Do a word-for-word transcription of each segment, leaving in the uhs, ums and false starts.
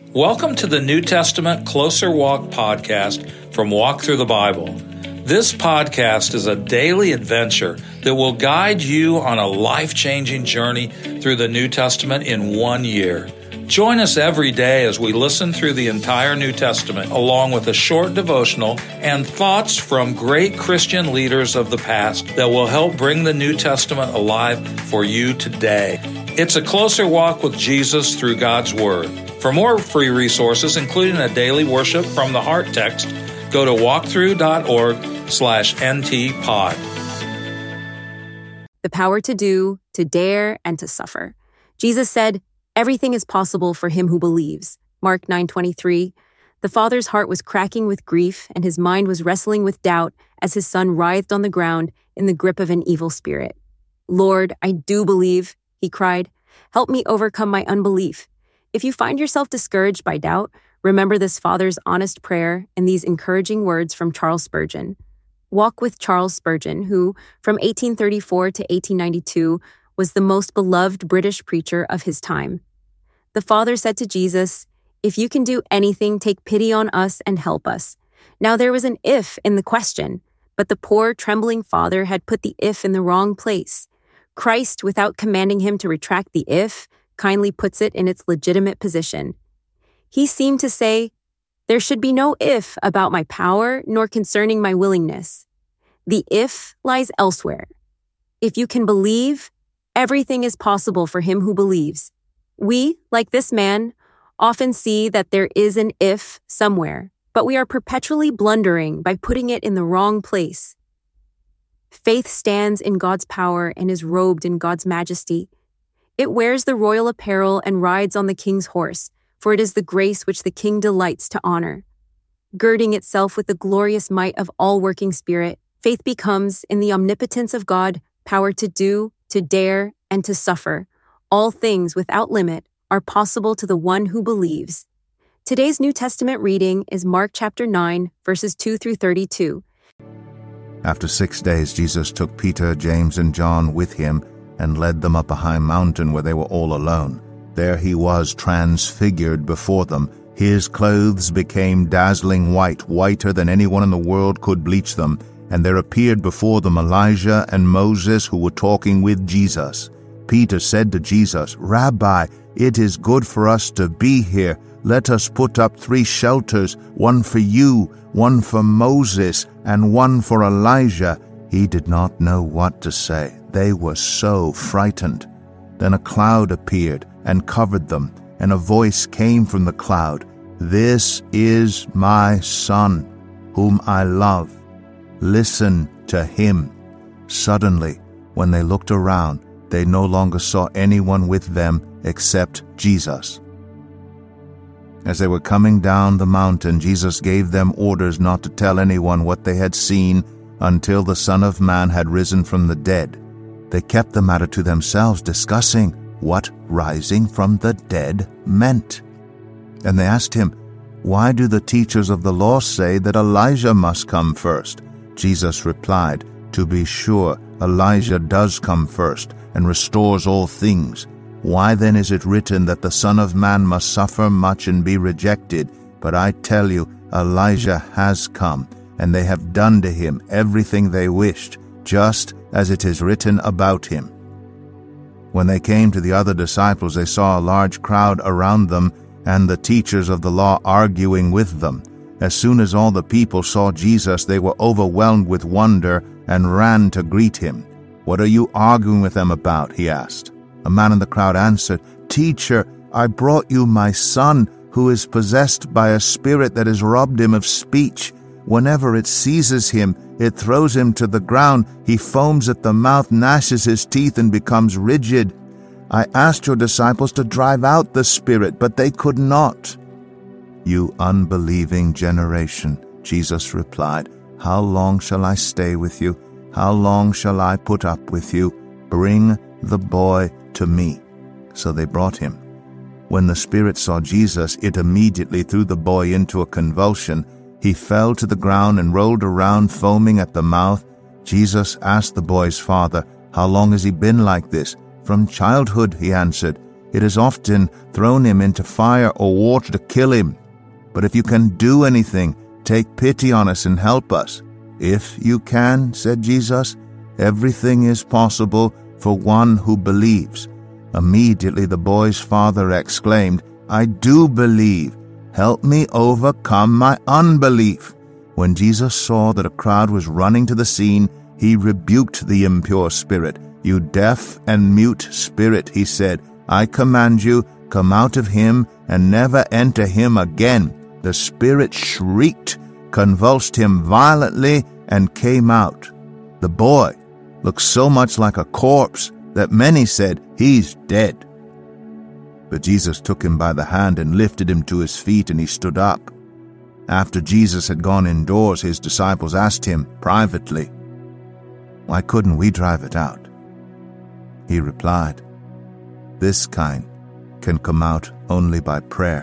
Welcome to the New Testament Closer Walk podcast from Walk Through the Bible. This podcast is a daily adventure that will guide you on a life-changing journey through the New Testament in one year. Join us every day as we listen through the entire New Testament, along with a short devotional and thoughts from great Christian leaders of the past that will help bring the New Testament alive for you today. It's a closer walk with Jesus through God's Word. For more free resources, including a daily worship from the Heart text, go to walkthrough.org slash ntpod. The power to do, to dare, and to suffer. Jesus said, "Everything is possible for him who believes." Mark nine twenty-three. The father's heart was cracking with grief, and his mind was wrestling with doubt as his son writhed on the ground in the grip of an evil spirit. "Lord, I do believe," he cried. "Help me overcome my unbelief." If you find yourself discouraged by doubt, remember this father's honest prayer and these encouraging words from Charles Spurgeon. Walk with Charles Spurgeon, who, from eighteen thirty-four to eighteen ninety-two, was the most beloved British preacher of his time. The father said to Jesus, "If you can do anything, take pity on us and help us." Now there was an if in the question, but the poor, trembling father had put the if in the wrong place. Christ, without commanding him to retract the if, kindly puts it in its legitimate position. He seemed to say, "There should be no if about my power, nor concerning my willingness. The if lies elsewhere. If you can believe, everything is possible for him who believes." We, like this man, often see that there is an if somewhere, but we are perpetually blundering by putting it in the wrong place. Faith stands in God's power and is robed in God's majesty. It wears the royal apparel and rides on the king's horse, for it is the grace which the king delights to honor. Girding itself with the glorious might of all-working spirit, faith becomes, in the omnipotence of God, power to do, to dare, and to suffer. All things without limit are possible to the one who believes. Today's New Testament reading is Mark chapter nine, verses two through thirty-two. After six days, Jesus took Peter, James, and John with him and led them up a high mountain where they were all alone. There he was transfigured before them. His clothes became dazzling white, whiter than anyone in the world could bleach them. And there appeared before them Elijah and Moses, who were talking with Jesus. Peter said to Jesus, "Rabbi, it is good for us to be here. Let us put up three shelters, one for you, one for Moses, and one for Elijah." He did not know what to say. They were so frightened. Then a cloud appeared and covered them, and a voice came from the cloud, "This is my Son, whom I love. Listen to him." Suddenly, when they looked around, they no longer saw anyone with them except Jesus. As they were coming down the mountain, Jesus gave them orders not to tell anyone what they had seen until the Son of Man had risen from the dead. They kept the matter to themselves, discussing what rising from the dead meant. And they asked him, "Why do the teachers of the law say that Elijah must come first?" Jesus replied, "To be sure, Elijah does come first and restores all things. Why then is it written that the Son of Man must suffer much and be rejected? But I tell you, Elijah has come, and they have done to him everything they wished, just as it is written about him." When they came to the other disciples, they saw a large crowd around them and the teachers of the law arguing with them. As soon as all the people saw Jesus, they were overwhelmed with wonder and ran to greet him. "What are you arguing with them about?" he asked. A man in the crowd answered, "Teacher, I brought you my son, who is possessed by a spirit that has robbed him of speech. Whenever it seizes him, it throws him to the ground. He foams at the mouth, gnashes his teeth, and becomes rigid. I asked your disciples to drive out the spirit, but they could not." "You unbelieving generation," Jesus replied, "how long shall I stay with you? How long shall I put up with you? Bring the boy to me." So they brought him. When the spirit saw Jesus, it immediately threw the boy into a convulsion. He fell to the ground and rolled around, foaming at the mouth. Jesus asked the boy's father, "How long has he been like this?" "From childhood," he answered. It has often thrown him into fire or water to kill him. But if you can do anything, take pity on us and help us." "If you can," said Jesus, "everything is possible for one who believes." Immediately the boy's father exclaimed, "I do believe. Help me overcome my unbelief." When Jesus saw that a crowd was running to the scene, he rebuked the impure spirit. "You deaf and mute spirit," he said, "I command you, come out of him and never enter him again." The spirit shrieked, convulsed him violently, and came out. The boy looked so much like a corpse that many said, "He's dead." But Jesus took him by the hand and lifted him to his feet, and he stood up. After Jesus had gone indoors, his disciples asked him privately, "Why couldn't we drive it out?" He replied, "This kind can come out only by prayer."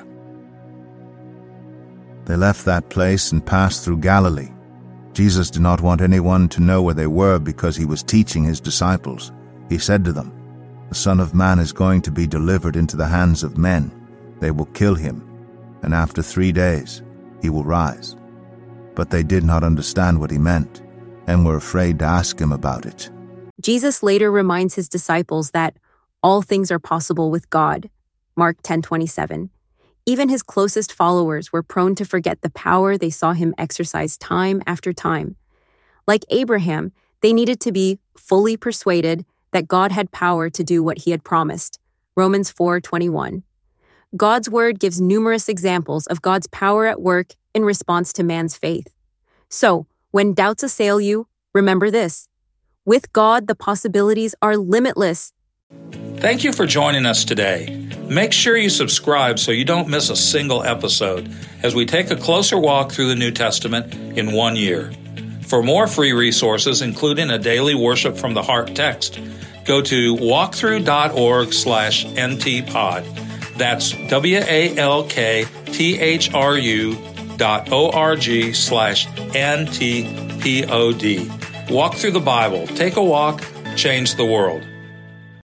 They left that place and passed through Galilee. Jesus did not want anyone to know where they were because he was teaching his disciples. He said to them, "The Son of Man is going to be delivered into the hands of men. They will kill him, and after three days he will rise." But they did not understand what he meant, and were afraid to ask him about it. Jesus later reminds his disciples that all things are possible with God. Mark ten twenty-seven. Even his closest followers were prone to forget the power they saw him exercise time after time. Like Abraham, they needed to be fully persuaded that God had power to do what he had promised. Romans four twenty-one. God's word gives numerous examples of God's power at work in response to man's faith. So, when doubts assail you, remember this: with God, the possibilities are limitless. Thank you for joining us today. Make sure you subscribe so you don't miss a single episode as we take a closer walk through the New Testament in one year. For more free resources, including a daily worship from the heart text, go to walkthrough.org slash ntpod. That's W-A-L-K-T-H-R-U dot O-R-G slash N-T-P-O-D. Walk through the Bible. Take a walk. Change the world.